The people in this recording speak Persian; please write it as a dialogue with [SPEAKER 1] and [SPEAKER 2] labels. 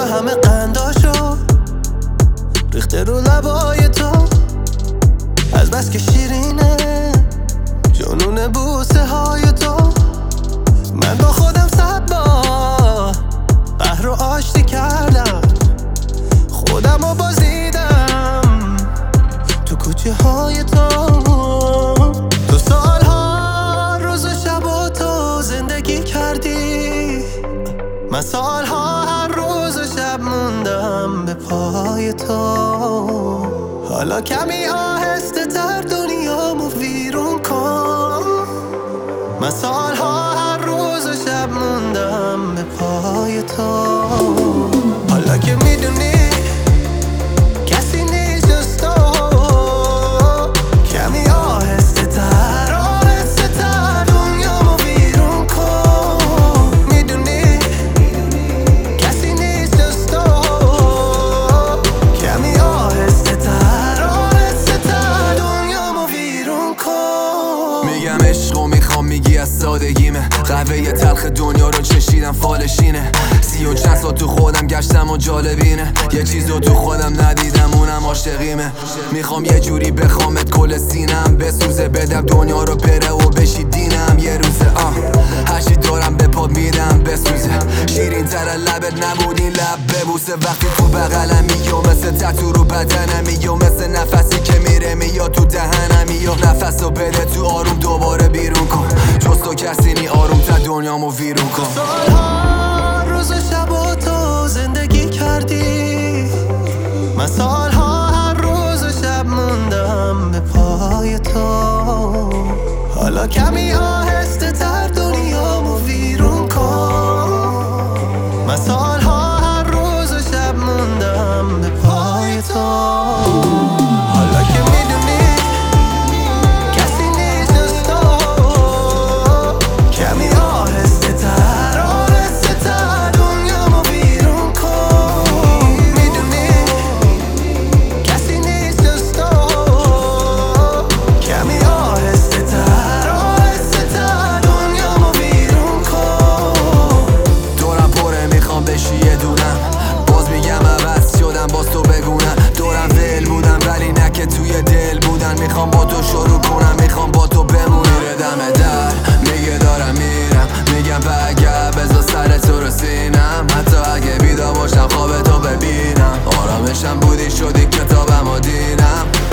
[SPEAKER 1] همه قنداشو ریخته رو لبای تو، از بس که شیرینه جنون بوسه های تو. من با خودم 100 بار قهر رو آشتی کردم، خودم رو بازیدم تو کوچه های تو. تو سالها روز و شب و تو زندگی کردی، من سالها هر روز و شب موندم به پای تو. حالا کمی آهسته تر دنیامو ویرون کن، من سالها هر روز و شب موندم به پای تو. حالا که میدونی کسی نیست جز تو، کمی آهسته تر آهسته تر دنیامو ویرون کن. میدونی کسی نیست جز تو، کمی آهسته تر آهسته تر دنیامو ویرون کن.
[SPEAKER 2] میگم عشق و میخوام میگی از سادگیمه، قهوه تلخ دنیا رو چشیدم فالشینه. 30 و چند سال تو خودم گشتم و جالبینه، یه چیزو تو خودم ندیدم اونم عاشقیمه. میخوام یه جوری بخوامت کل سینم بسوزه، بدم دنیا رو بره و بشی دینم یه روزه. هرچی دارم به پا میدم بسوزه، شیرین تر لبت نبود این لب ببوسه. وقتی تو بغلمی یا مثل تتو رو بدنمی، یا مثل نفسی که میره میاد تو دهنمی، یا نفس رو بده تو آروم دوباره بیرون کن، جز تو کسی نی آروم تا دنیامو ویرون کن.
[SPEAKER 1] سالها روز و شب و تو زندگی کردی، من سالها هر روز و شب موندم به پای تو. حالا کمی آهسته تر دنیامو ویرون کن، من سالها هر روز و شب موندم به پای تو. حالا که میدونی کسی نیست جز تو، کمی آهسته تر آهسته تر دنیامو ویرون کن. میدونی کسی نیست جز تو، کمی آهسته تر آهسته تر دنیامو ویرون کن.
[SPEAKER 2] دورم پره میخوام بشی یه دونم، باز میگم عوض شدم باز تو بگونم. دورم ول بودم ولی نه که توی دل بودن، میخوام با تو شروع کنم میخوام با تو بمونی. دم در میگه دارم میرم، میگم برگرد بذار سر تو رو سینم، حتی اگه بیدار باشم خواب تو ببینم. آرامشم بودی شدی کتابم و دینم،